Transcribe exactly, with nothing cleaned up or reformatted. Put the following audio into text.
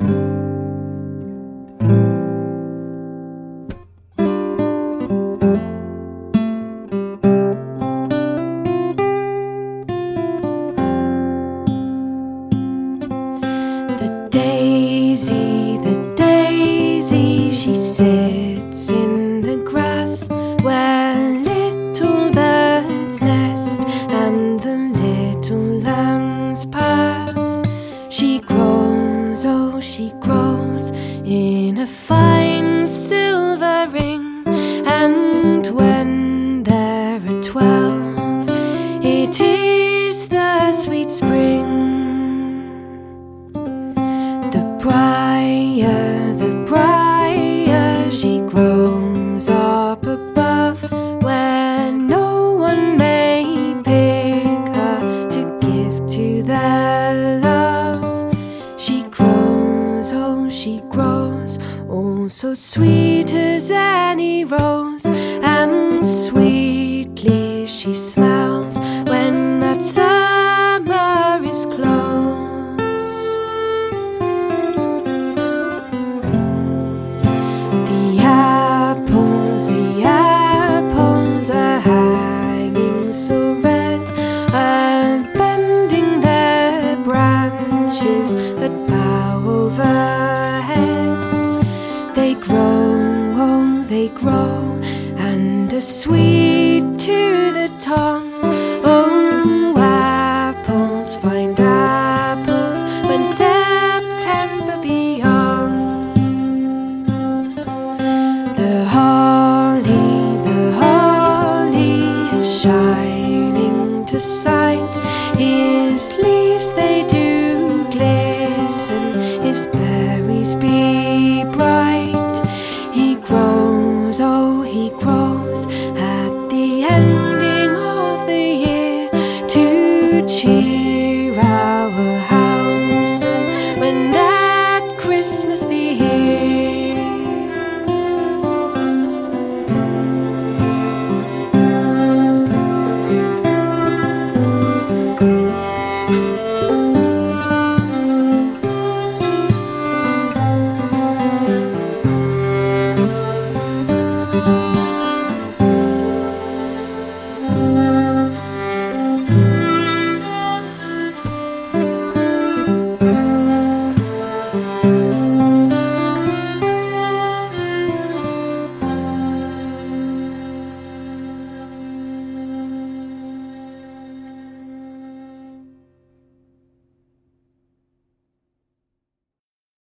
Daisy, the daisy, she sits in the grass where little birds nest and the little lambs pass. She grows, oh, she grows in a fine silver ring, and when there are twelve, it is the sweet spring. The briar, the briar, she grows up above where no one may pick her to give to their love. She grows, oh, she grows, oh, so sweet as any rose, and sweetly she smells when that summer is close. That bow overhead, they grow, oh, they grow, and are sweet to the tongue. Oh, apples find apples when September be young. The holly, the holly is shining to sight. His leaves they do glisten, his berries be bright.